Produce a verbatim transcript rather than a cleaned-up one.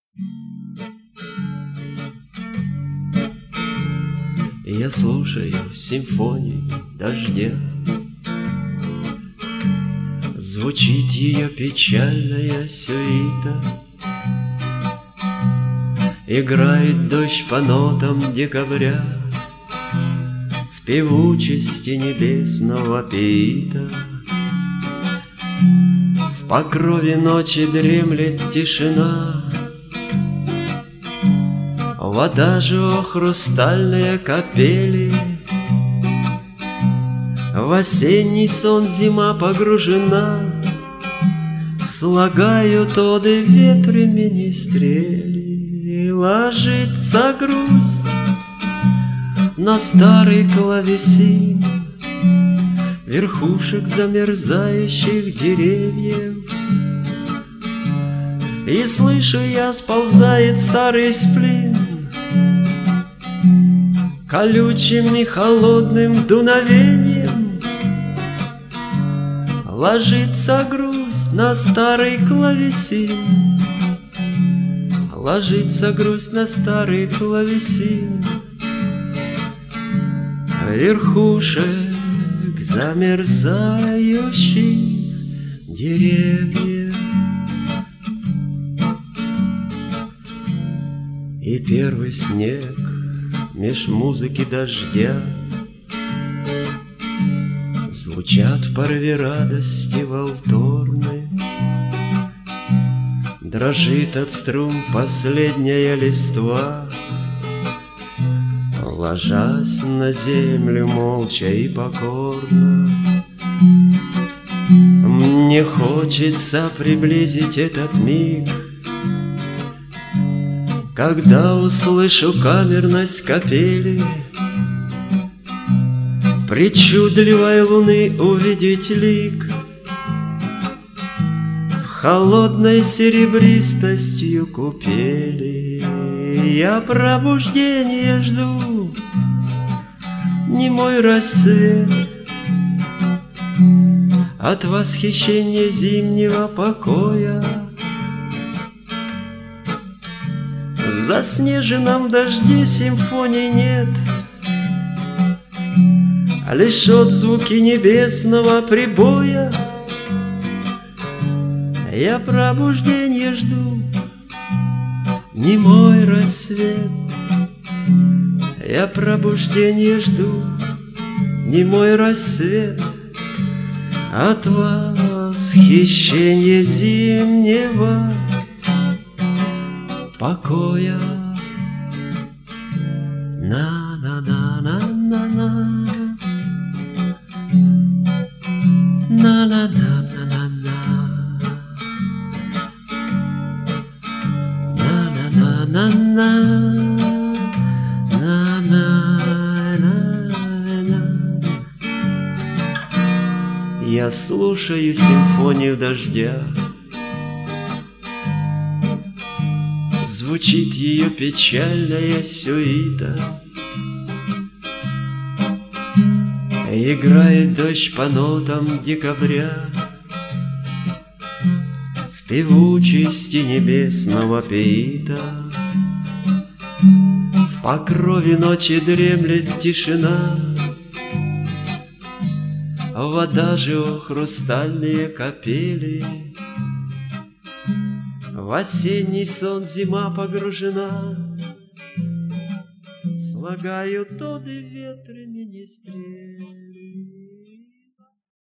Я слушаю симфонию дождя. Звучит ее печальная сюита. Играет дождь по нотам декабря в певучести небесного пиита. В покрове ночи дремлет тишина. Вода же, о, хрустальные капели, в осенний сон зима погружена. Слагают оды ветры министрели. Ложится грусть на старый клавесин верхушек замерзающих деревьев. И слышу я, сползает старый сплин колючим и холодным дуновением. Ложится грусть на старый клавесин. Ложится грусть на старый клавесин верхушек замерзающих деревьев. И первый снег меж музыки дождя звучат в порыве радости волторны. Дрожит от струн последняя листва, ложась на землю молча и покорно. Мне хочется приблизить этот миг, когда услышу камерность капели, причудливой луны увидеть лик, холодной серебристостью купели. Я пробуждение жду, немой рассвет от восхищения зимнего покоя. В заснеженном дожде симфонии нет, а лишь отзвуки небесного прибоя. Я пробуждение жду, немой рассвет. Я пробуждение жду, немой рассвет от восхищения зимнего покоя. На-на-на-на-на-на, на-на-на-на-на-на, на-на-на-на-на, на-на-на-на. Я слушаю симфонию дождя. Звучит ее печальная сюита. Играет дождь по нотам декабря в певучести небесного пиита. В покрове ночи дремлет тишина. Вода же, о, хрустальные капели, в осенний сон зима погружена. Слагают оды ветры министрели.